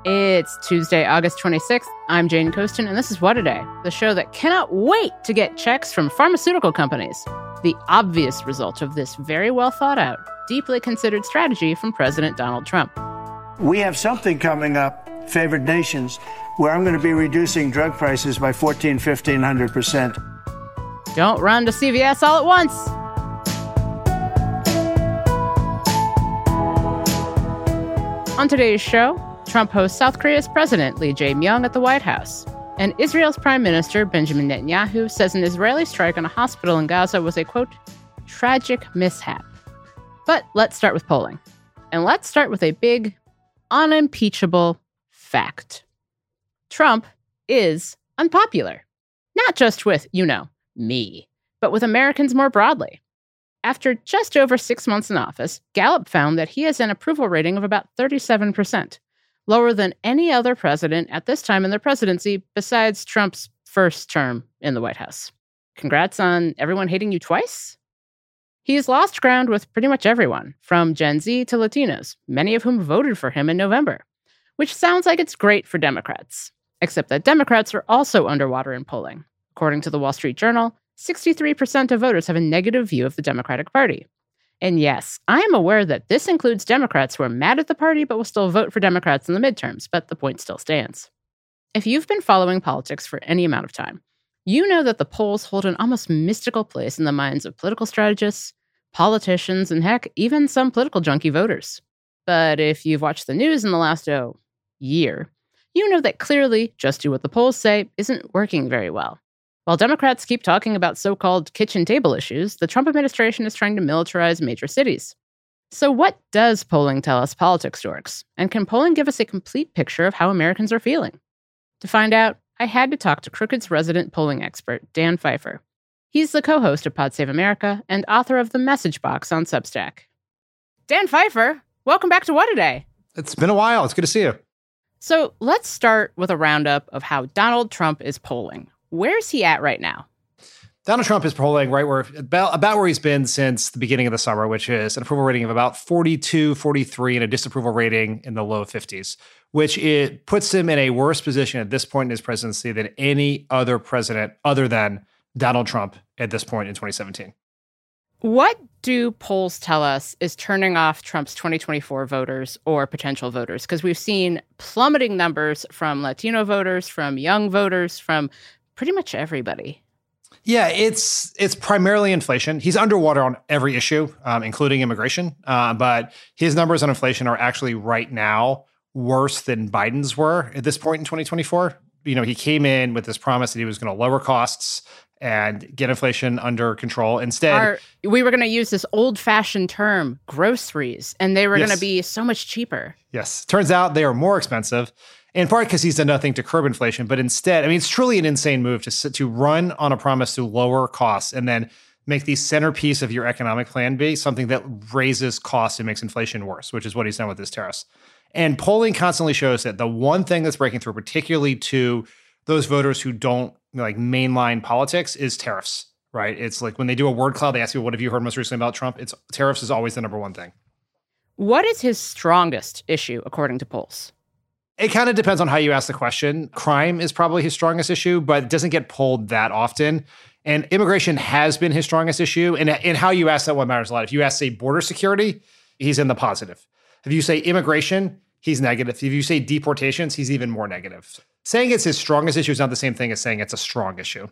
It's Tuesday, August 26th. I'm Jane Coaston, and this is What a Day, the show that cannot wait to get checks from pharmaceutical companies. The obvious result of this very well thought out, deeply considered strategy from President Donald Trump. We have something coming up, favored nations, where I'm going to be reducing drug prices by 1,500%. Don't run to CVS all at once. On today's show, Trump hosts South Korea's President Lee Jae-myung at the White House. And Israel's Prime Minister Benjamin Netanyahu says an Israeli strike on a hospital in Gaza was a, quote, tragic mishap. But let's start with polling. And let's start with a big, unimpeachable fact. Trump is unpopular. Not just with, me, but with Americans more broadly. After just over 6 months in office, Gallup found that he has an approval rating of about 37%. Lower than any other president at this time in the presidency besides Trump's first term in the White House. Congrats on everyone hating you twice? He's lost ground with pretty much everyone, from Gen Z to Latinos, many of whom voted for him in November, which sounds like it's great for Democrats, except that Democrats are also underwater in polling. According to the Wall Street Journal, 63% of voters have a negative view of the Democratic Party. And yes, I am aware that this includes Democrats who are mad at the party but will still vote for Democrats in the midterms, but the point still stands. If you've been following politics for any amount of time, you know that the polls hold an almost mystical place in the minds of political strategists, politicians, and heck, even some political junkie voters. But if you've watched the news in the last, year, you know that clearly just do what the polls say isn't working very well. While Democrats keep talking about so-called kitchen table issues, the Trump administration is trying to militarize major cities. So what does polling tell us politics dorks? And can polling give us a complete picture of how Americans are feeling? To find out, I had to talk to Crooked's resident polling expert, Dan Pfeiffer. He's the co-host of Pod Save America and author of The Message Box on Substack. Dan Pfeiffer, welcome back to What a Day. It's been a while. It's good to see you. So let's start with a roundup of how Donald Trump is polling. Where's he at right now? Donald Trump is polling right where about where he's been since the beginning of the summer, which is an approval rating of about 42, 43, and a disapproval rating in the low 50s, which it puts him in a worse position at this point in his presidency than any other president other than Donald Trump at this point in 2017. What do polls tell us is turning off Trump's 2024 voters or potential voters? Because we've seen plummeting numbers from Latino voters, from young voters, from pretty much everybody. Yeah, it's primarily inflation. He's underwater on every issue, including immigration. But his numbers on inflation are actually right now worse than Biden's were at this point in 2024. He came in with this promise that he was going to lower costs and get inflation under control. Instead, we were going to use this old-fashioned term, groceries, and they were going to be so much cheaper. Yes. Turns out they are more expensive. In part because he's done nothing to curb inflation, but instead, it's truly an insane move to run on a promise to lower costs and then make the centerpiece of your economic plan be something that raises costs and makes inflation worse, which is what he's done with his tariffs. And polling constantly shows that the one thing that's breaking through, particularly to those voters who don't mainline politics, is tariffs, right? It's like when they do a word cloud, they ask you, what have you heard most recently about Trump? It's tariffs is always the number one thing. What is his strongest issue, according to polls? It kind of depends on how you ask the question. Crime is probably his strongest issue, but it doesn't get polled that often. And immigration has been his strongest issue. And how you ask that one matters a lot. If you ask, say, border security, he's in the positive. If you say immigration, he's negative. If you say deportations, he's even more negative. Saying it's his strongest issue is not the same thing as saying it's a strong issue.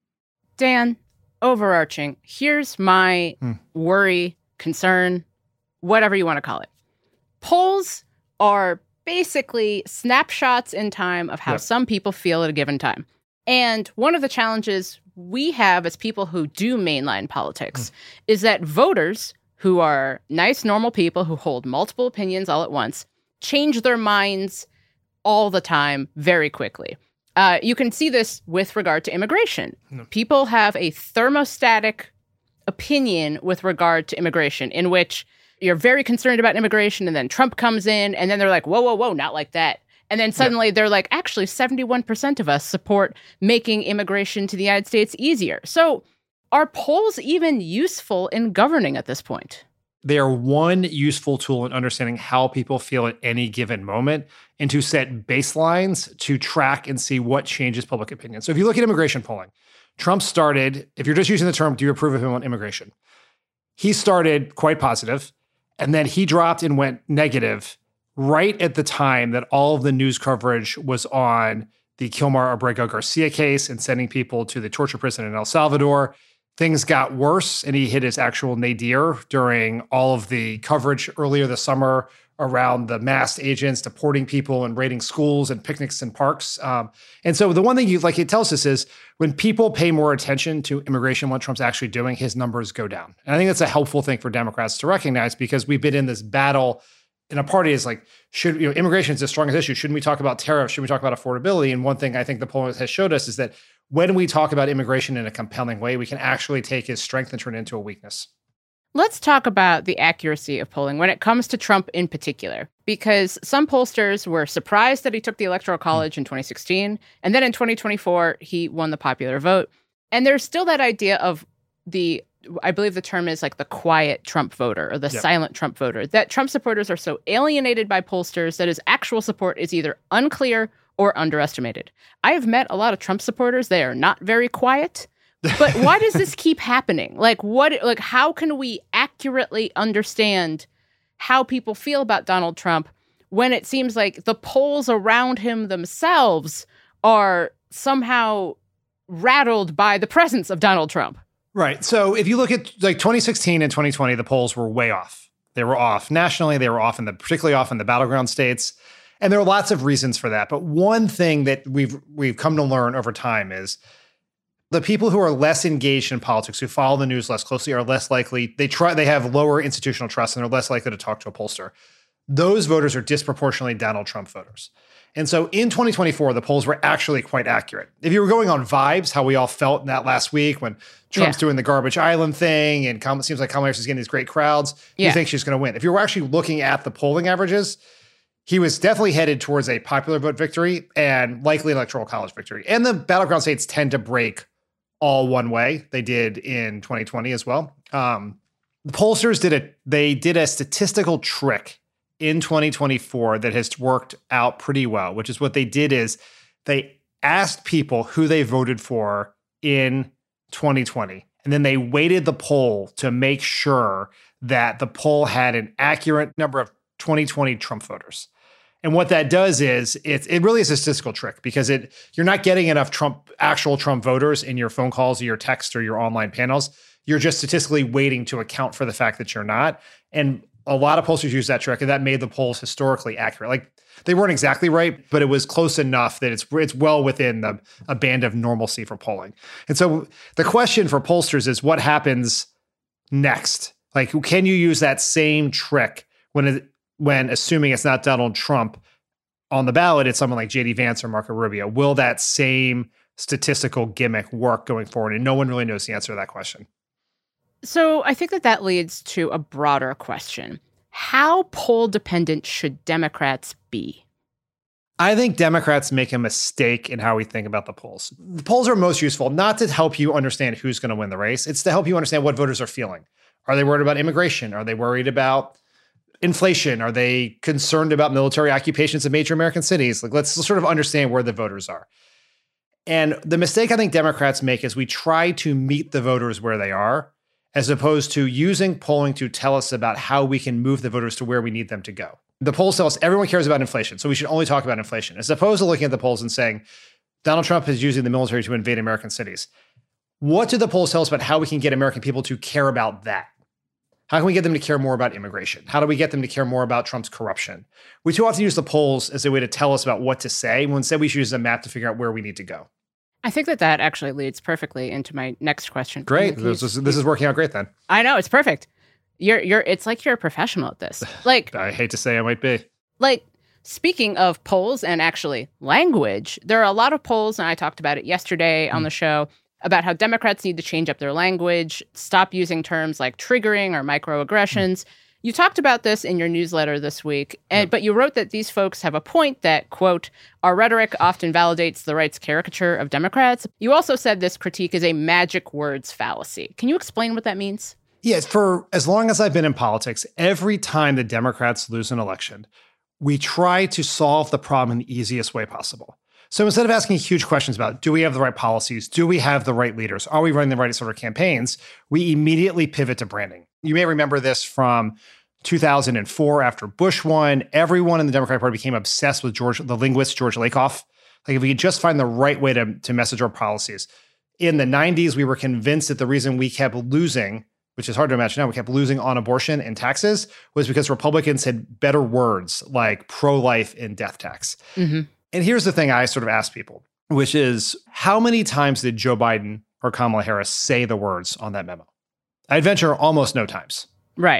Dan, overarching, here's my worry, concern, whatever you want to call it. Polls are basically snapshots in time of how some people feel at a given time. And one of the challenges we have as people who do mainline politics is that voters who are nice, normal people who hold multiple opinions all at once change their minds all the time very quickly. You can see this with regard to immigration. People have a thermostatic opinion with regard to immigration in which you're very concerned about immigration, and then Trump comes in, and then they're like, whoa, whoa, whoa, not like that. And then suddenly they're like, actually, 71% of us support making immigration to the United States easier. So are polls even useful in governing at this point? They are one useful tool in understanding how people feel at any given moment and to set baselines to track and see what changes public opinion. So if you look at immigration polling, Trump started, if you're just using the term, do you approve of him on immigration? He started quite positive, and then he dropped and went negative right at the time that all of the news coverage was on the Kilmar Abrego Garcia case and sending people to the torture prison in El Salvador. Things got worse, and he hit his actual nadir during all of the coverage earlier this summer around the masked agents deporting people and raiding schools and picnics and parks. And so the one thing it tells us is when people pay more attention to immigration, what Trump's actually doing, his numbers go down. And I think that's a helpful thing for Democrats to recognize, because we've been in this battle in a party is like, immigration is the strongest issue. Shouldn't we talk about tariffs? Should we talk about affordability? And one thing I think the poll has showed us is that when we talk about immigration in a compelling way, we can actually take his strength and turn it into a weakness. Let's talk about the accuracy of polling when it comes to Trump in particular, because some pollsters were surprised that he took the Electoral College in 2016, and then in 2024, he won the popular vote. And there's still that idea of I believe the term is like the quiet Trump voter or the silent Trump voter, that Trump supporters are so alienated by pollsters that his actual support is either unclear or underestimated. I have met a lot of Trump supporters. They are not very quiet. But why does this keep happening? How can we accurately understand how people feel about Donald Trump when it seems like the polls around him themselves are somehow rattled by the presence of Donald Trump? Right. So if you look at 2016 and 2020, the polls were way off. They were off nationally. They were particularly off in the battleground states. And there are lots of reasons for that. But one thing that we've come to learn over time is the people who are less engaged in politics, who follow the news less closely, are less likely, they have lower institutional trust and they're less likely to talk to a pollster. Those voters are disproportionately Donald Trump voters. And so in 2024, the polls were actually quite accurate. If you were going on vibes, how we all felt in that last week when Trump's doing the garbage island thing and it seems like Kamala Harris is getting these great crowds, you think she's going to win. If you were actually looking at the polling averages, he was definitely headed towards a popular vote victory and likely electoral college victory. And the battleground states tend to break all one way. They did in 2020 as well. The pollsters did a statistical trick in 2024 that has worked out pretty well, which is what they did is they asked people who they voted for in 2020. And then they weighted the poll to make sure that the poll had an accurate number of 2020 Trump voters. And what that does is it really is a statistical trick, because you're not getting enough actual Trump voters in your phone calls or your text or your online panels. You're just statistically waiting to account for the fact that you're not. And a lot of pollsters use that trick, and that made the polls historically accurate. Like, they weren't exactly right, but it was close enough that it's well within a band of normalcy for polling. And so the question for pollsters is, what happens next? Like, can you use that same trick when assuming it's not Donald Trump on the ballot, it's someone like J.D. Vance or Marco Rubio? Will that same statistical gimmick work going forward? And no one really knows the answer to that question. So I think that leads to a broader question. How poll dependent should Democrats be? I think Democrats make a mistake in how we think about the polls. The polls are most useful not to help you understand who's going to win the race. It's to help you understand what voters are feeling. Are they worried about immigration? Are they worried about inflation? Are they concerned about military occupations in major American cities? Let's sort of understand where the voters are. And the mistake I think Democrats make is we try to meet the voters where they are, as opposed to using polling to tell us about how we can move the voters to where we need them to go. The polls tell us everyone cares about inflation, so we should only talk about inflation, as opposed to looking at the polls and saying, Donald Trump is using the military to invade American cities. What do the polls tell us about how we can get American people to care about that? How can we get them to care more about immigration? How do we get them to care more about Trump's corruption? We too often use the polls as a way to tell us about what to say, when instead we should use a map to figure out where we need to go. I think that actually leads perfectly into my next question. Great. This is working out great then. I know, it's perfect. It's like you're a professional at this. Like, I hate to say I might be. Like, speaking of polls and actually language, there are a lot of polls, and I talked about it yesterday on the show, about how Democrats need to change up their language, stop using terms like triggering or microaggressions. You talked about this in your newsletter this week, but you wrote that these folks have a point that, quote, our rhetoric often validates the right's caricature of Democrats. You also said this critique is a magic words fallacy. Can you explain what that means? Yeah, for as long as I've been in politics, every time the Democrats lose an election, we try to solve the problem in the easiest way possible. So instead of asking huge questions about, do we have the right policies? Do we have the right leaders? Are we running the right sort of campaigns? We immediately pivot to branding. You may remember this from 2004 after Bush won. Everyone in the Democratic Party became obsessed with the linguist George Lakoff. Like if we could just find the right way to message our policies. In the 90s, we were convinced that the reason we kept losing, which is hard to imagine now, we kept losing on abortion and taxes, was because Republicans had better words like pro-life and death tax. Mm-hmm. And here's the thing I sort of ask people, which is how many times did Joe Biden or Kamala Harris say the words on that memo? I'd venture almost no times. Right.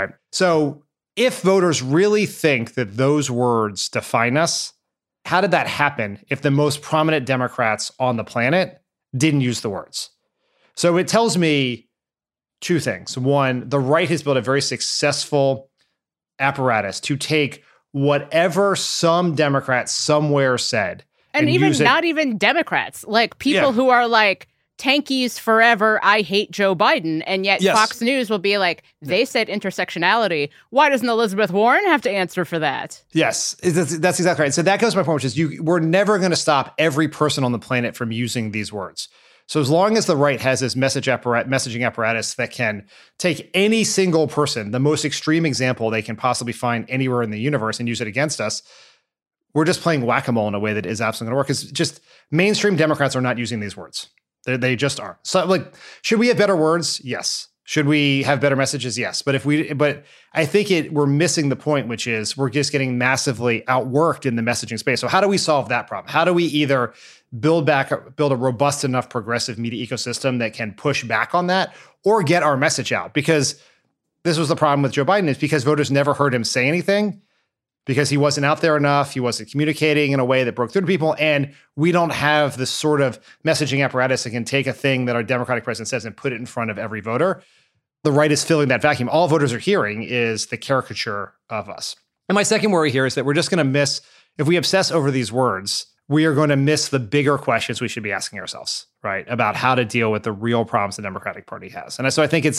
So if voters really think that those words define us, how did that happen if the most prominent Democrats on the planet didn't use the words? So it tells me two things. One, the right has built a very successful apparatus to take whatever some Democrat somewhere said. And even not even Democrats, like people who are like, tankies forever, I hate Joe Biden. And yet Fox News will be like, they said intersectionality. Why doesn't Elizabeth Warren have to answer for that? Yes, that's exactly right. So that goes to my point, which is we're never going to stop every person on the planet from using these words. So as long as the right has this messaging apparatus that can take any single person, the most extreme example they can possibly find anywhere in the universe and use it against us, we're just playing whack-a-mole in a way that is absolutely going to work. It's just mainstream Democrats are not using these words. They just are. So like, should we have better words? Yes. Should we have better messages? Yes. But I think we're missing the point, which is we're just getting massively outworked in the messaging space. So how do we solve that problem? How do we either build a robust enough progressive media ecosystem that can push back on that or get our message out? Because this was the problem with Joe Biden, is because voters never heard him say anything, because he wasn't out there enough. He wasn't communicating in a way that broke through to people. And we don't have this sort of messaging apparatus that can take a thing that our Democratic president says and put it in front of every voter. The right is filling that vacuum. All voters are hearing is the caricature of us. And my second worry here is that we're just going to miss, if we obsess over these words, we are going to miss the bigger questions we should be asking ourselves, right? About how to deal with the real problems the Democratic Party has. And so I think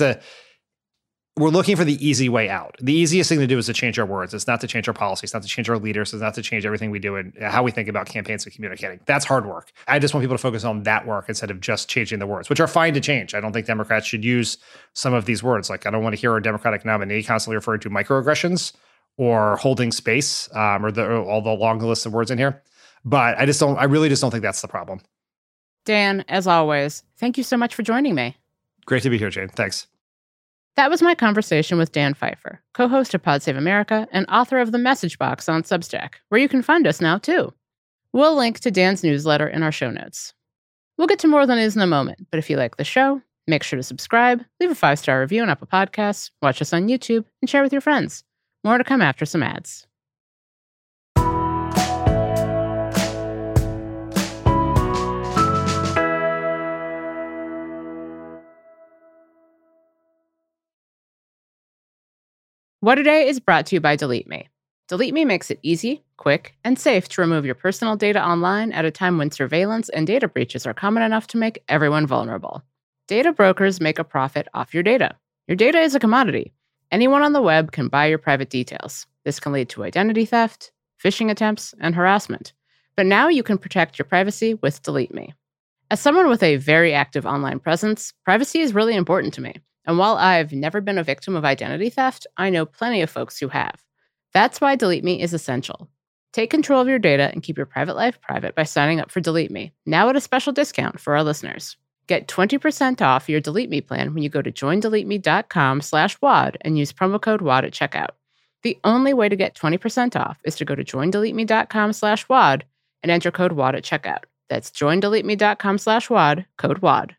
we're looking for the easy way out. The easiest thing to do is to change our words. It's not to change our policies. It's not to change our leaders. It's not to change everything we do and how we think about campaigns and communicating. That's hard work. I just want people to focus on that work instead of just changing the words, which are fine to change. I don't think Democrats should use some of these words. Like, I don't want to hear a Democratic nominee constantly referring to microaggressions or holding or all the long list of words in here. But I really just don't think that's the problem. Dan, as always, thank you so much for joining me. Great to be here, Jane. Thanks. That was my conversation with Dan Pfeiffer, co-host of Pod Save America and author of The Message Box on Substack, where you can find us now, too. We'll link to Dan's newsletter in our show notes. We'll get to more than is in a moment, but if you like the show, make sure to subscribe, leave a 5-star review on Apple Podcasts, watch us on YouTube, and share with your friends. More to come after some ads. What A Day is brought to you by Delete Me. Delete Me makes it easy, quick, and safe to remove your personal data online at a time when surveillance and data breaches are common enough to make everyone vulnerable. Data brokers make a profit off your data. Your data is a commodity. Anyone on the web can buy your private details. This can lead to identity theft, phishing attempts, and harassment. But now you can protect your privacy with Delete Me. As someone with a very active online presence, privacy is really important to me. And while I've never been a victim of identity theft, I know plenty of folks who have. That's why Delete Me is essential. Take control of your data and keep your private life private by signing up for Delete Me, now at a special discount for our listeners. Get 20% off your Delete Me plan when you go to joindeleteme.com/WAD and use promo code WAD at checkout. The only way to get 20% off is to go to joindeleteme.com/WAD and enter code WAD at checkout. That's joindeleteme.com/WAD, code WAD.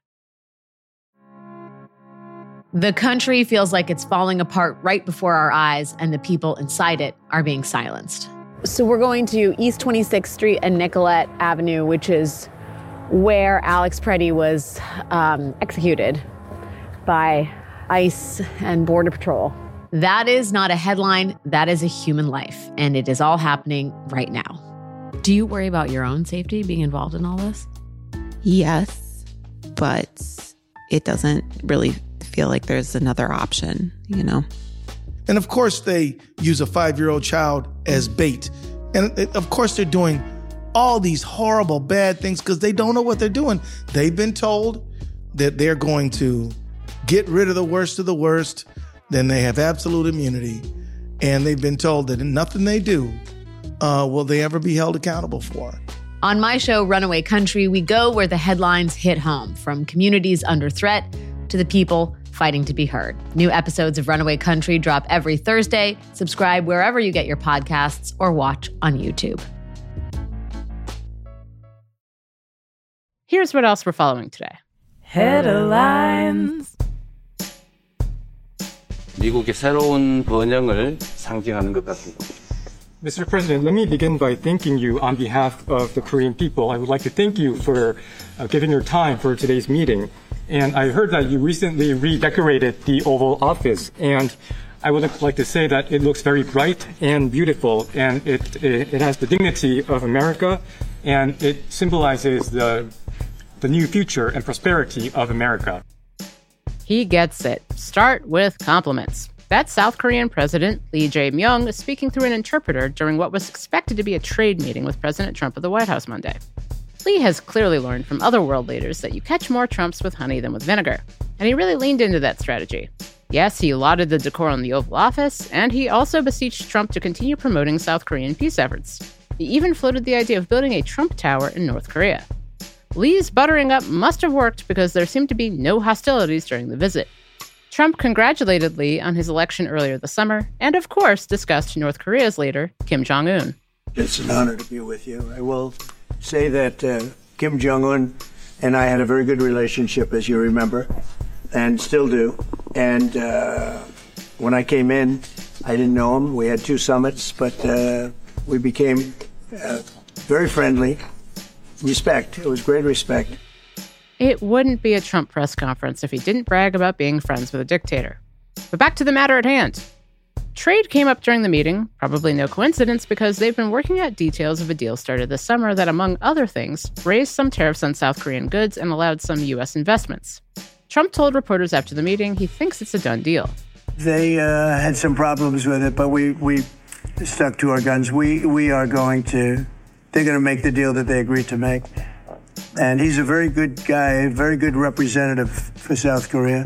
The country feels like it's falling apart right before our eyes, and the people inside it are being silenced. So we're going to East 26th Street and Nicollet Avenue, which is where Alex Preddy was executed by ICE and Border Patrol. That is not a headline. That is a human life, and it is all happening right now. Do you worry about your own safety being involved in all this? Yes, but it doesn't really feel like there's another option, you know? And of course, they use a 5-year-old child as bait. And of course, they're doing all these horrible, bad things because they don't know what they're doing. They've been told that they're going to get rid of the worst, then they have absolute immunity. And they've been told that nothing they do will they ever be held accountable for. On my show, Runaway Country, we go where the headlines hit home, from communities under threat to the people fighting to be heard. New episodes of Runaway Country drop every Thursday. Subscribe wherever you get your podcasts or watch on YouTube. Here's what else we're following today. Headlines. 미국의 새로운 번영을 상징하는 것 같습니다. Mr. President, let me begin by thanking you on behalf of the Korean people. I would like to thank you for giving your time for today's meeting. And I heard that you recently redecorated the Oval Office, and I would like to say that it looks very bright and beautiful, and it has the dignity of America, and it symbolizes the new future and prosperity of America. He gets it. Start with compliments. That's South Korean President Lee Jae-myung speaking through an interpreter during what was expected to be a trade meeting with President Trump at the White House Monday. Lee has clearly learned from other world leaders that you catch more Trumps with honey than with vinegar, and he really leaned into that strategy. Yes, he lauded the decor in the Oval Office, and he also beseeched Trump to continue promoting South Korean peace efforts. He even floated the idea of building a Trump Tower in North Korea. Lee's buttering up must have worked because there seemed to be no hostilities during the visit. Trump congratulated Lee on his election earlier this summer, and of course discussed North Korea's leader, Kim Jong-un. It's an honor to be with you. I will say that Kim Jong-un and I had a very good relationship, as you remember, and still do. And when I came in, I didn't know him. We had 2 summits, but we became very friendly. Respect. It was great respect. It wouldn't be a Trump press conference if he didn't brag about being friends with a dictator. But back to the matter at hand. Trade came up during the meeting, probably no coincidence because they've been working out details of a deal started this summer that, among other things, raised some tariffs on South Korean goods and allowed some U.S. investments. Trump told reporters after the meeting he thinks it's a done deal. They had some problems with it, but we stuck to our guns. They're going to make the deal that they agreed to make. And he's a very good guy, a very good representative for South Korea.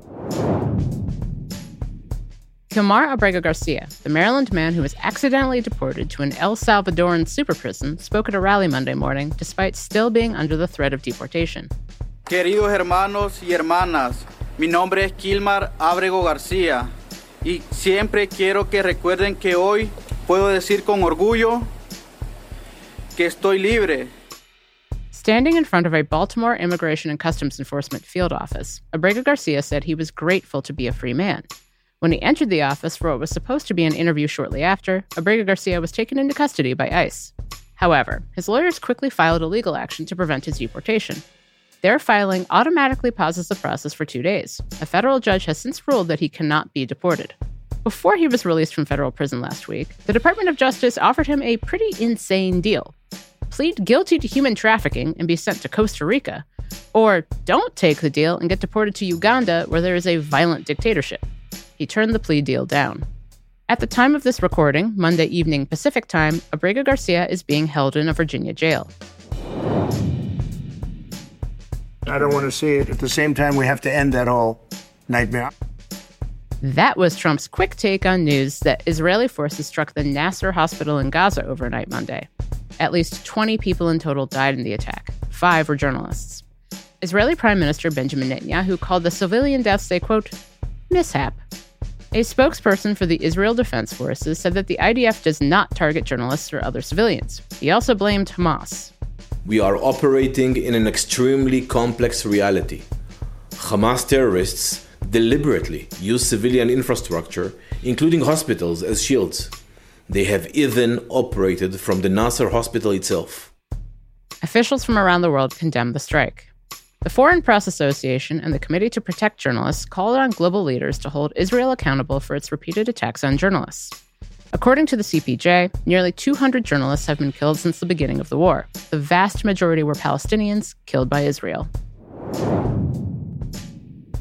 Kilmar Abrego Garcia, the Maryland man who was accidentally deported to an El Salvadoran super prison, spoke at a rally Monday morning despite still being under the threat of deportation. Queridos hermanos y hermanas, mi nombre es Kilmar Abrego Garcia y siempre quiero que recuerden que hoy puedo decir con orgullo que estoy libre. Standing in front of a Baltimore Immigration and Customs Enforcement field office, Abrego Garcia said he was grateful to be a free man. When he entered the office for what was supposed to be an interview shortly after, Abrego Garcia was taken into custody by ICE. However, his lawyers quickly filed a legal action to prevent his deportation. Their filing automatically pauses the process for 2 days. A federal judge has since ruled that he cannot be deported. Before he was released from federal prison last week, the Department of Justice offered him a pretty insane deal. Plead guilty to human trafficking and be sent to Costa Rica, or don't take the deal and get deported to Uganda where there is a violent dictatorship. He turned the plea deal down. At the time of this recording, Monday evening Pacific time, Abrego Garcia is being held in a Virginia jail. I don't want to see it. At the same time, we have to end that whole nightmare. That was Trump's quick take on news that Israeli forces struck the Nasser hospital in Gaza overnight Monday. At least 20 people in total died in the attack. 5 were journalists. Israeli Prime Minister Benjamin Netanyahu called the civilian deaths a, quote, mishap. A spokesperson for the Israel Defense Forces said that the IDF does not target journalists or other civilians. He also blamed Hamas. We are operating in an extremely complex reality. Hamas terrorists deliberately use civilian infrastructure, including hospitals, as shields. They have even operated from the Nasser hospital itself. Officials from around the world condemned the strike. The Foreign Press Association and the Committee to Protect Journalists called on global leaders to hold Israel accountable for its repeated attacks on journalists. According to the CPJ, nearly 200 journalists have been killed since the beginning of the war. The vast majority were Palestinians killed by Israel.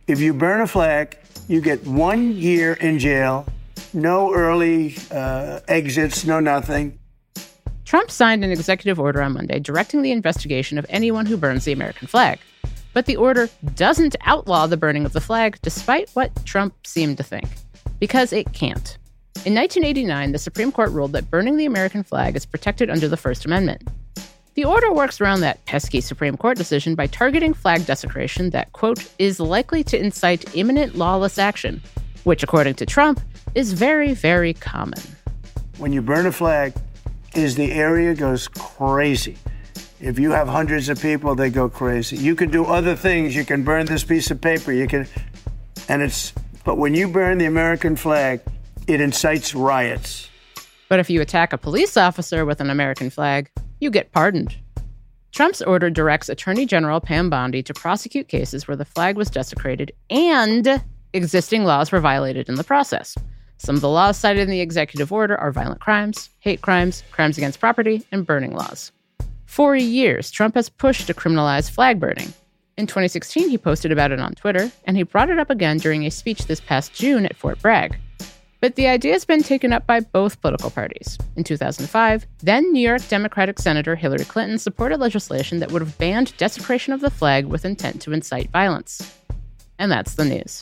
If you burn a flag, you get 1 year in jail, no early exits, no nothing. Trump signed an executive order on Monday directing the investigation of anyone who burns the American flag. But the order doesn't outlaw the burning of the flag, despite what Trump seemed to think, because it can't. In 1989, the Supreme Court ruled that burning the American flag is protected under the First Amendment. The order works around that pesky Supreme Court decision by targeting flag desecration that, quote, is likely to incite imminent lawless action, which, according to Trump, is very, very common. When you burn a flag, the area goes crazy. If you have hundreds of people, they go crazy. You can do other things. You can burn this piece of paper. But when you burn the American flag, it incites riots. But if you attack a police officer with an American flag, you get pardoned. Trump's order directs Attorney General Pam Bondi to prosecute cases where the flag was desecrated and existing laws were violated in the process. Some of the laws cited in the executive order are violent crimes, hate crimes, crimes against property, and burning laws. For years, Trump has pushed to criminalize flag burning. In 2016, he posted about it on Twitter, and he brought it up again during a speech this past June at Fort Bragg. But the idea has been taken up by both political parties. In 2005, then New York Democratic Senator Hillary Clinton supported legislation that would have banned desecration of the flag with intent to incite violence. And that's the news.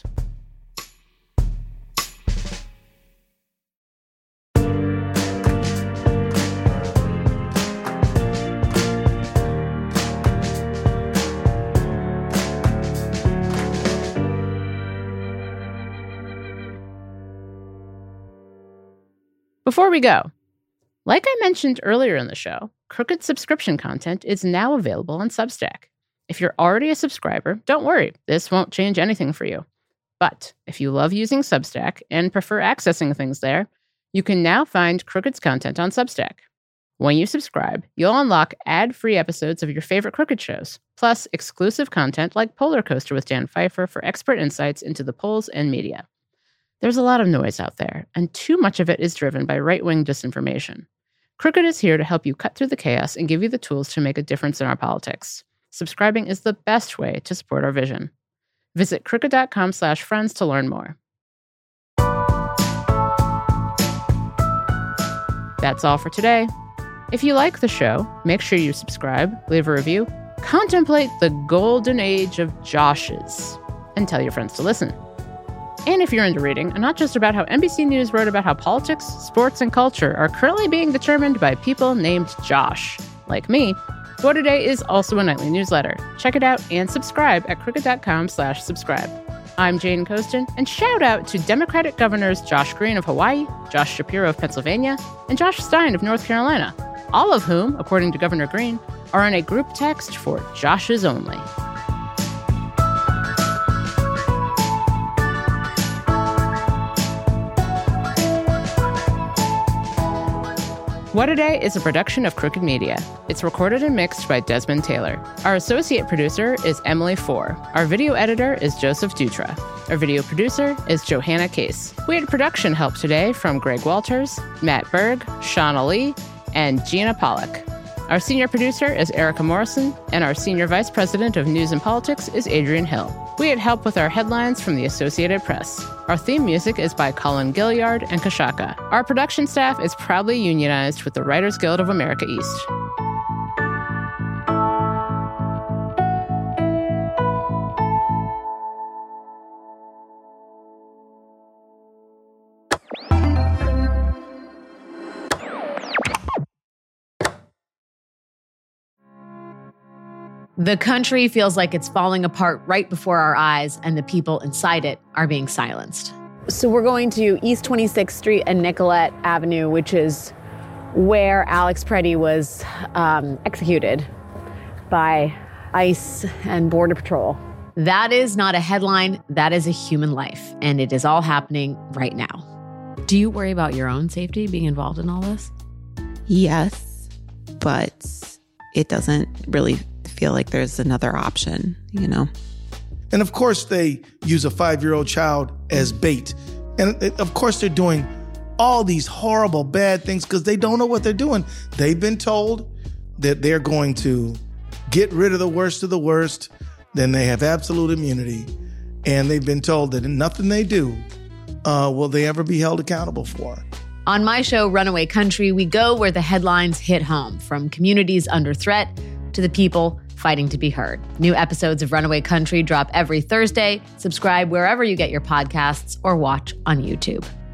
Before we go, like I mentioned earlier in the show, Crooked subscription content is now available on Substack. If you're already a subscriber, don't worry, this won't change anything for you. But if you love using Substack and prefer accessing things there, you can now find Crooked's content on Substack. When you subscribe, you'll unlock ad-free episodes of your favorite Crooked shows, plus exclusive content like Polar Coaster with Dan Pfeiffer for expert insights into the polls and media. There's a lot of noise out there, and too much of it is driven by right-wing disinformation. Crooked is here to help you cut through the chaos and give you the tools to make a difference in our politics. Subscribing is the best way to support our vision. Visit crooked.com/friends to learn more. That's all for today. If you like the show, make sure you subscribe, leave a review, contemplate the golden age of Joshes, and tell your friends to listen. And if you're into reading, and not just about how NBC News wrote about how politics, sports, and culture are currently being determined by people named Josh, like me, What A Day is also a nightly newsletter. Check it out and subscribe at crooked.com/subscribe. I'm Jane Coaston, and shout out to Democratic Governors Josh Green of Hawaii, Josh Shapiro of Pennsylvania, and Josh Stein of North Carolina, all of whom, according to Governor Green, are in a group text for Joshes only. What A Day is a production of Crooked Media. It's recorded and mixed by Desmond Taylor. Our associate producer is Emily Four. Our video editor is Joseph Dutra. Our video producer is Johanna Case. We had production help today from Greg Walters, Matt Berg, Shauna Lee, and Gina Pollack. Our senior producer is Erica Morrison, and our senior vice president of news and politics is Adrian Hill. We had help with our headlines from the Associated Press. Our theme music is by Colin Gilliard and Kashaka. Our production staff is proudly unionized with the Writers Guild of America East. The country feels like it's falling apart right before our eyes, and the people inside it are being silenced. So we're going to East 26th Street and Nicollet Avenue, which is where Alex Preddy was executed by ICE and Border Patrol. That is not a headline. That is a human life, and it is all happening right now. Do you worry about your own safety being involved in all this? Yes, but it doesn't really feel like there's another option, you know? And of course, they use a 5-year-old child as bait. And of course, they're doing all these horrible, bad things because they don't know what they're doing. They've been told that they're going to get rid of the worst, then they have absolute immunity. and they've been told that nothing they do will they ever be held accountable for. On my show, Runaway Country, we go where the headlines hit home, from communities under threat to the people fighting to be heard. New episodes of Runaway Country drop every Thursday. Subscribe wherever you get your podcasts or watch on YouTube.